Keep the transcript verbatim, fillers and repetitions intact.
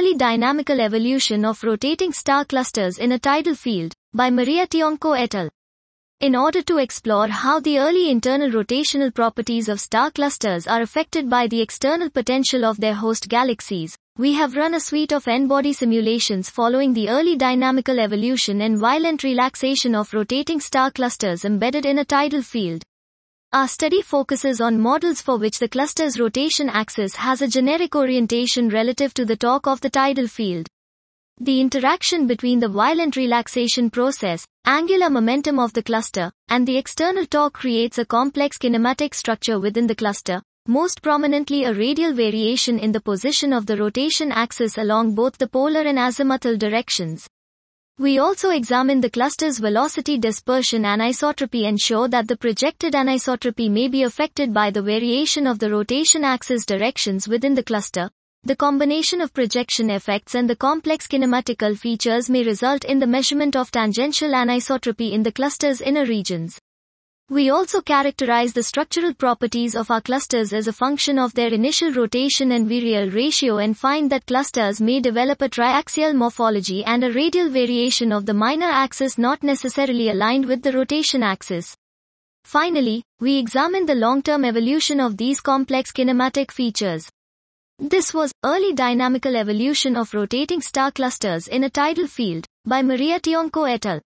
Early Dynamical Evolution of Rotating Star Clusters in a Tidal Field, by Maria Tiongco et al. In order to explore how the early internal rotational properties of star clusters are affected by the external potential of their host galaxies, we have run a suite of N-body simulations following the early dynamical evolution and violent relaxation of rotating star clusters embedded in a tidal field. Our study focuses on models for which the cluster's rotation axis has a generic orientation relative to the torque of the tidal field. The interaction between the violent relaxation process, angular momentum of the cluster, and the external torque creates a complex kinematic structure within the cluster, most prominently a radial variation in the position of the rotation axis along both the polar and azimuthal directions. We also examine the cluster's velocity dispersion anisotropy and show that the projected anisotropy may be affected by the variation of the rotation axis directions within the cluster. The combination of projection effects and the complex kinematical features may result in the measurement of tangential anisotropy in the cluster's inner regions. We also characterize the structural properties of our clusters as a function of their initial rotation and virial ratio and find that clusters may develop a triaxial morphology and a radial variation of the minor axis not necessarily aligned with the rotation axis. Finally, we examine the long-term evolution of these complex kinematic features. This was Early Dynamical Evolution of Rotating Star Clusters in a Tidal Field, by Maria Tiongco et al.